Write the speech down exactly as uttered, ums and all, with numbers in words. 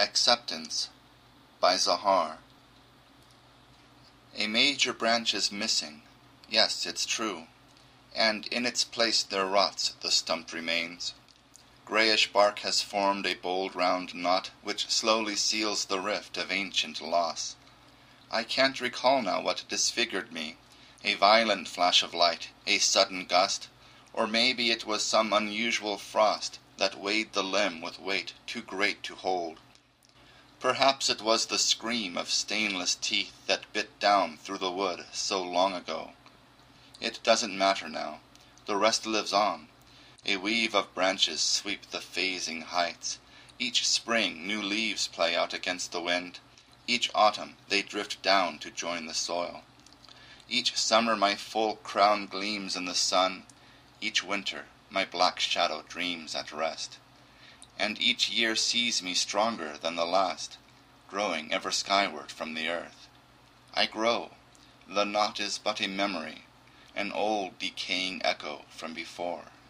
Acceptance by Zahar. A major branch is missing, yes, it's true, and in its place there rots the stumped remains. Greyish bark has formed a bold round knot which slowly seals the rift of ancient loss. I can't recall now what disfigured me, a violent flash of light, a sudden gust, or maybe it was some unusual frost that weighed the limb with weight too great to hold. Perhaps it was the scream of stainless teeth that bit down through the wood so long ago. It doesn't matter now. The rest lives on. A weave of branches sweep the phasing heights. Each spring new leaves play out against the wind. Each autumn they drift down to join the soil. Each summer my full crown gleams in the sun. Each winter my black shadow dreams at rest. And each year sees me stronger than the last, growing ever skyward from the earth. I grow. The knot is but a memory, an old decaying echo from before.